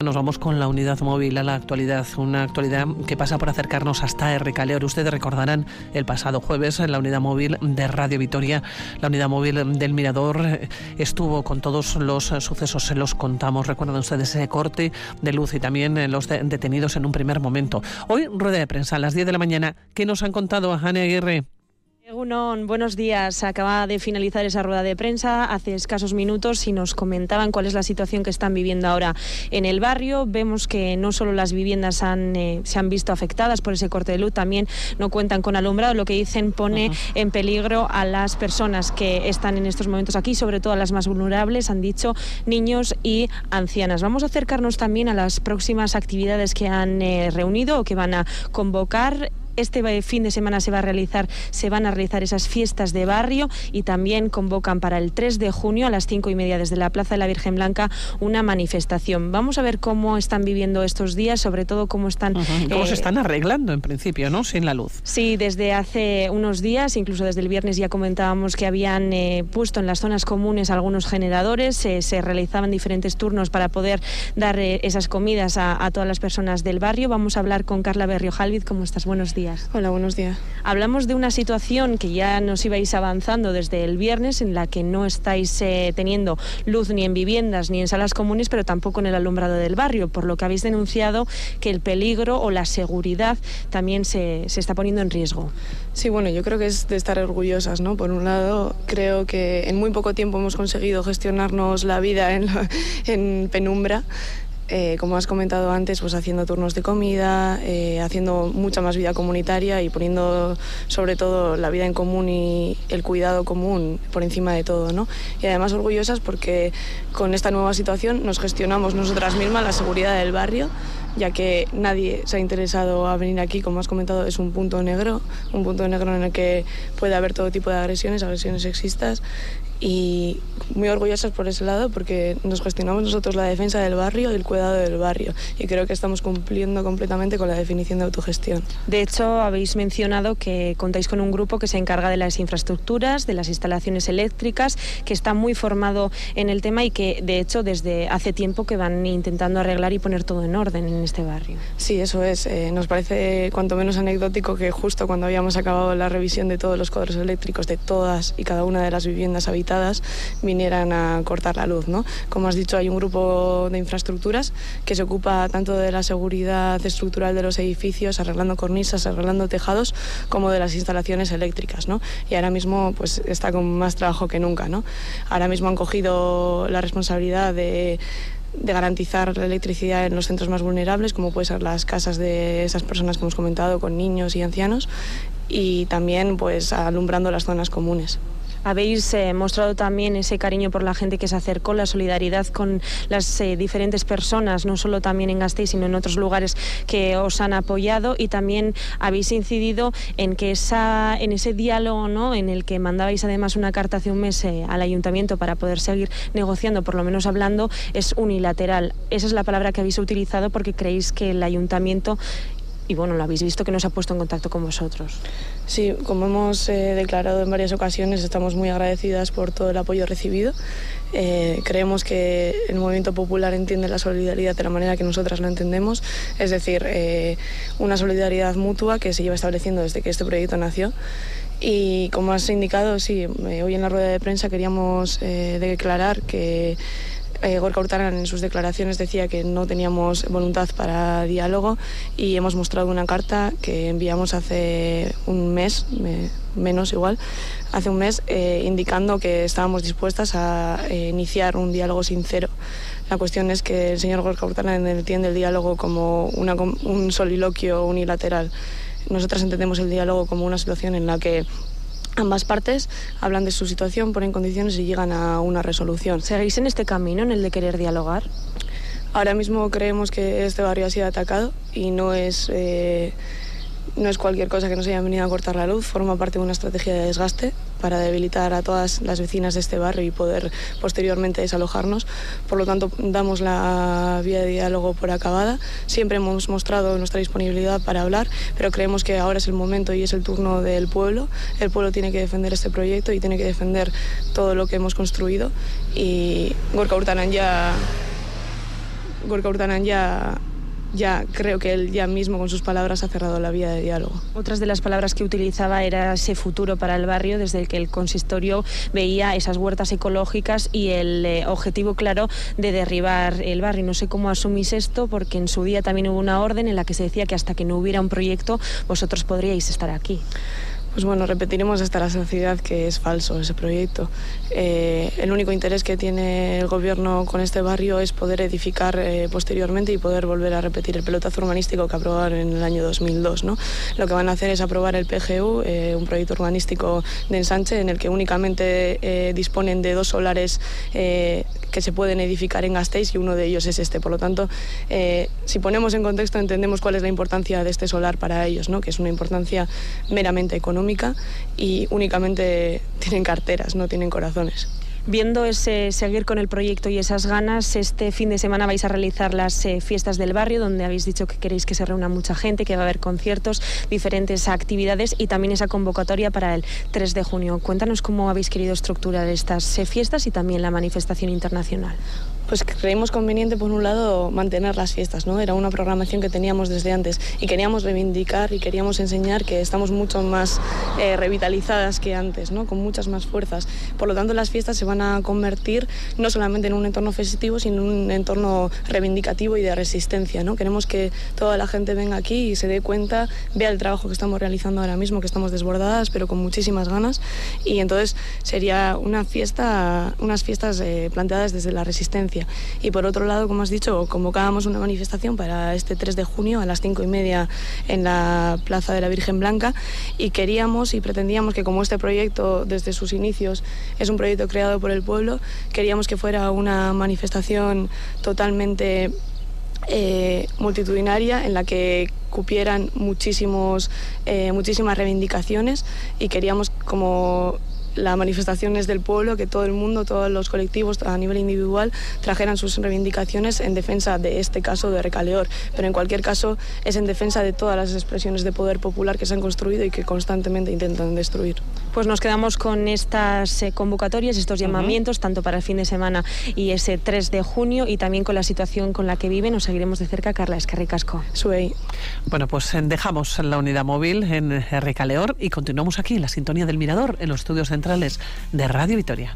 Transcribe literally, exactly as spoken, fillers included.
Nos vamos con la unidad móvil a la actualidad, una actualidad que pasa por acercarnos hasta Errecaleor. Ustedes recordarán el pasado jueves en la unidad móvil de Radio Vitoria, la unidad móvil del Mirador estuvo con todos los sucesos, se los contamos. Recuerdan ustedes ese corte de luz y también los de- detenidos en un primer momento. Hoy, rueda de prensa a las diez de la mañana. ¿Qué nos han contado, Ane Aguirre? Egunon, buenos días. Acaba de finalizar esa rueda de prensa hace escasos minutos y nos comentaban cuál es la situación que están viviendo ahora en el barrio. Vemos que no solo las viviendas han, eh, se han visto afectadas por ese corte de luz, también no cuentan con alumbrado. Lo que dicen pone uh-huh. en peligro a las personas que están en estos momentos aquí, sobre todo a las más vulnerables, han dicho niños y ancianas. Vamos a acercarnos también a las próximas actividades que han eh, reunido o que van a convocar. Este fin de semana se va a realizar, se van a realizar esas fiestas de barrio y también convocan para el tres de junio a las cinco y media desde la Plaza de la Virgen Blanca una manifestación. Vamos a ver cómo están viviendo estos días, sobre todo cómo están... Uh-huh. ¿Cómo eh, se están arreglando en principio, no? Sin la luz. Sí, desde hace unos días, incluso desde el viernes ya comentábamos que habían eh, puesto en las zonas comunes algunos generadores, eh, se realizaban diferentes turnos para poder dar eh, esas comidas a, a todas las personas del barrio. Vamos a hablar con Carla Berrio-Jalvid. ¿Cómo estás? Buenos días. Hola, buenos días. Hablamos de una situación que ya nos ibais avanzando desde el viernes, en la que no estáis eh, teniendo luz ni en viviendas ni en salas comunes, pero tampoco en el alumbrado del barrio, por lo que habéis denunciado que el peligro o la seguridad también se, se está poniendo en riesgo. Sí, bueno, yo creo que es de estar orgullosas, ¿no? Por un lado, creo que en muy poco tiempo hemos conseguido gestionarnos la vida en, la, en penumbra. Eh, como has comentado antes, pues haciendo turnos de comida, eh, haciendo mucha más vida comunitaria y poniendo sobre todo la vida en común y el cuidado común por encima de todo, ¿no? Y además orgullosas porque con esta nueva situación nos gestionamos nosotras mismas la seguridad del barrio, ya que nadie se ha interesado a venir aquí, como has comentado, es un punto negro, un punto negro en el que puede haber todo tipo de agresiones, agresiones sexistas, y muy orgullosas por ese lado porque nos gestionamos nosotros la defensa del barrio y el cuidado del barrio, y creo que estamos cumpliendo completamente con la definición de autogestión. De hecho, habéis mencionado que contáis con un grupo que se encarga de las infraestructuras, de las instalaciones eléctricas, que está muy formado en el tema y que de hecho desde hace tiempo que van intentando arreglar y poner todo en orden en este barrio. Sí, eso es. Eh, nos parece cuanto menos anecdótico que justo cuando habíamos acabado la revisión de todos los cuadros eléctricos de todas y cada una de las viviendas habitadas vinieran a cortar la luz, ¿no? Como has dicho, hay un grupo de infraestructuras que se ocupa tanto de la seguridad estructural de los edificios, arreglando cornisas, arreglando tejados, como de las instalaciones eléctricas, ¿no? Y ahora mismo pues está con más trabajo que nunca, ¿no? Ahora mismo han cogido la responsabilidad de de garantizar la electricidad en los centros más vulnerables, como pueden ser las casas de esas personas que hemos comentado, con niños y ancianos, y también pues alumbrando las zonas comunes. Habéis eh, mostrado también ese cariño por la gente que se acercó, la solidaridad con las eh, diferentes personas, no solo también en Gasteiz, sino en otros lugares que os han apoyado, y también habéis incidido en que esa, en ese diálogo, ¿no?, en el que mandabais además una carta hace un mes eh, al ayuntamiento para poder seguir negociando, por lo menos hablando, es unilateral. Esa es la palabra que habéis utilizado porque creéis que el ayuntamiento, y bueno, lo habéis visto, que nos ha puesto en contacto con vosotros. Sí, como hemos eh, declarado en varias ocasiones, estamos muy agradecidas por todo el apoyo recibido. Eh, creemos que el movimiento popular entiende la solidaridad de la manera que nosotras lo entendemos, es decir, eh, una solidaridad mutua que se lleva estableciendo desde que este proyecto nació. Y como has indicado, sí, eh, hoy en la rueda de prensa queríamos eh, declarar que Eh, Gorka Urtaran en sus declaraciones decía que no teníamos voluntad para diálogo, y hemos mostrado una carta que enviamos hace un mes, me, menos igual, hace un mes, eh, indicando que estábamos dispuestas a eh, iniciar un diálogo sincero. La cuestión es que el señor Gorka Urtaran entiende el diálogo como una, un soliloquio unilateral. Nosotras entendemos el diálogo como una situación en la que ambas partes hablan de su situación, ponen condiciones y llegan a una resolución. ¿Seguís en este camino, en el de querer dialogar? Ahora mismo creemos que este barrio ha sido atacado y no es, eh, no es cualquier cosa que nos haya venido a cortar la luz, forma parte de una estrategia de desgaste para debilitar a todas las vecinas de este barrio y poder posteriormente desalojarnos. Por lo tanto, damos la vía de diálogo por acabada. Siempre hemos mostrado nuestra disponibilidad para hablar, pero creemos que ahora es el momento y es el turno del pueblo. El pueblo tiene que defender este proyecto y tiene que defender todo lo que hemos construido, y Gorka Urtaran ya Gorka Urtaran ya... ya creo que él ya mismo con sus palabras ha cerrado la vía de diálogo. Otras de las palabras que utilizaba era ese futuro para el barrio, desde el que el consistorio veía esas huertas ecológicas y el eh, objetivo claro de derribar el barrio. No sé cómo asumís esto, porque en su día también hubo una orden en la que se decía que hasta que no hubiera un proyecto vosotros podríais estar aquí. Pues bueno, repetiremos hasta la saciedad que es falso ese proyecto. Eh, el único interés que tiene el gobierno con este barrio es poder edificar eh, posteriormente y poder volver a repetir el pelotazo urbanístico que aprobaron en el año dos mil dos, ¿no? Lo que van a hacer es aprobar el P G U, eh, un proyecto urbanístico de ensanche en el que únicamente eh, disponen de dos solares eh, que se pueden edificar en Gasteiz y uno de ellos es este. Por lo tanto, eh, si ponemos en contexto entendemos cuál es la importancia de este solar para ellos, ¿no? Que es una importancia meramente económica y únicamente tienen carteras, no tienen corazones. Viendo ese seguir con el proyecto y esas ganas, este fin de semana vais a realizar las eh, fiestas del barrio, donde habéis dicho que queréis que se reúna mucha gente, que va a haber conciertos, diferentes actividades y también esa convocatoria para el tres de junio. Cuéntanos cómo habéis querido estructurar estas eh, fiestas y también la manifestación internacional. Pues creímos conveniente, por un lado, mantener las fiestas, ¿no? Era una programación que teníamos desde antes y queríamos reivindicar y queríamos enseñar que estamos mucho más eh, revitalizadas que antes, ¿no? Con muchas más fuerzas. Por lo tanto, las fiestas se van a convertir no solamente en un entorno festivo, sino en un entorno reivindicativo y de resistencia, ¿no? Queremos que toda la gente venga aquí y se dé cuenta, vea el trabajo que estamos realizando ahora mismo, que estamos desbordadas, pero con muchísimas ganas. Y entonces sería una fiesta, unas fiestas eh, planteadas desde la resistencia. Y por otro lado, como has dicho, convocábamos una manifestación para este tres de junio a las cinco y media en la Plaza de la Virgen Blanca y queríamos y pretendíamos que, como este proyecto desde sus inicios es un proyecto creado por el pueblo, queríamos que fuera una manifestación totalmente eh, multitudinaria en la que cupieran muchísimos, eh, muchísimas reivindicaciones y queríamos, como la manifestación es del pueblo, que todo el mundo, todos los colectivos a nivel individual trajeran sus reivindicaciones en defensa de este caso de Recaleor, pero en cualquier caso es en defensa de todas las expresiones de poder popular que se han construido y que constantemente intentan destruir. Pues nos quedamos con estas eh, convocatorias, estos llamamientos, uh-huh. tanto para el fin de semana y ese tres de junio, y también con la situación con la que viven. Nos seguiremos de cerca. Carla, eskerrik asko. Suey. Bueno, pues dejamos la unidad móvil en Recaleor y continuamos aquí en la sintonía del Mirador, en los estudios centrales de Radio Vitoria.